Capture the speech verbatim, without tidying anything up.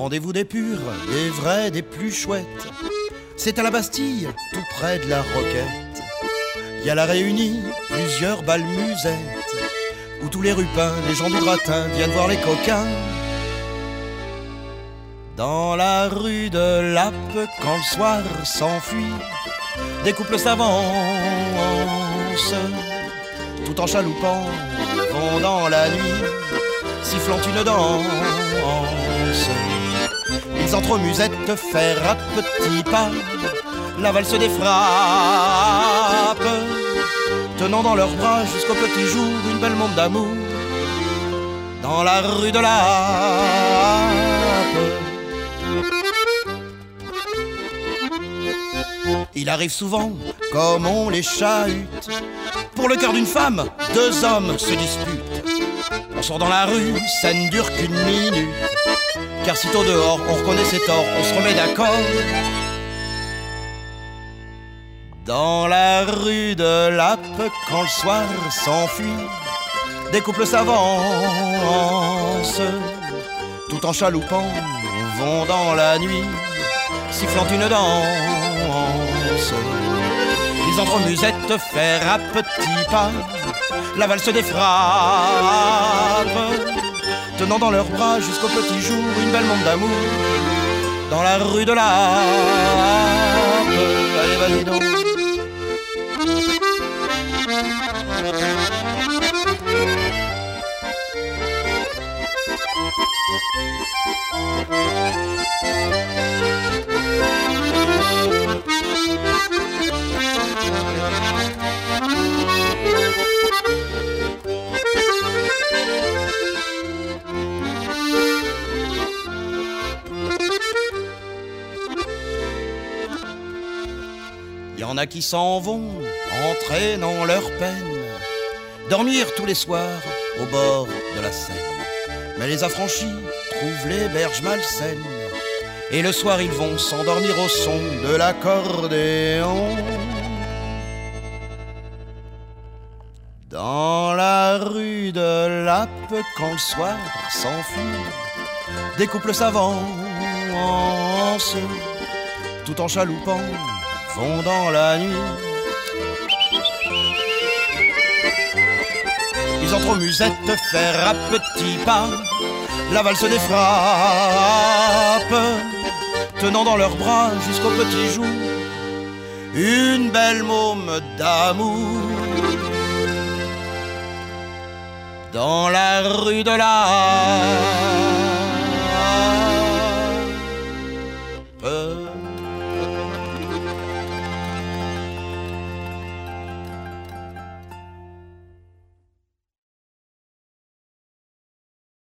rendez-vous des purs, des vrais, des plus chouettes. C'est à la Bastille, tout près de la Roquette. Il y a la Réunie, plusieurs bals musettes, où tous les rupins, les gens du gratin viennent voir les coquins. Dans la rue de Lappe, quand le soir s'enfuit, des couples s'avancent, tout en chaloupant, vont dans la nuit, sifflant une danse. Ils entrent aux musettes, faire à petits pas la valse des frappes, tenant dans leurs bras jusqu'au petit jour une belle monde d'amour. Dans la rue de Lappe, il arrive souvent, comme on les chahute, pour le cœur d'une femme, deux hommes se disputent. On sort dans la rue, ça ne dure qu'une minute, car sitôt dehors, on reconnaît ses torts, on se remet d'accord. Dans la rue de Lappe, quand le soir s'enfuit, des couples s'avancent, tout en chaloupant, vont dans la nuit, sifflant une danse. Ils entrent aux musettes, faire à petits pas la valse des frappes, tenant dans leurs bras jusqu'au petit jour une belle monde d'amour. Dans la rue de Lappe, allez vas-y donc. Il y en a qui s'en vont, entraînant leur peine, dormir tous les soirs au bord de la Seine. Mais les affranchis trouvent les berges malsaines, et le soir ils vont s'endormir au son de l'accordéon. Dans la rue de Lappe, quand le soir s'enfuit, des couples s'avancent, tout en chaloupant, vont dans la nuit. Ils entrent aux musettes, faire à petits pas la valse des frappes, tenant dans leurs bras jusqu'au petit jour une belle môme d'amour. Dans la rue de Lappe.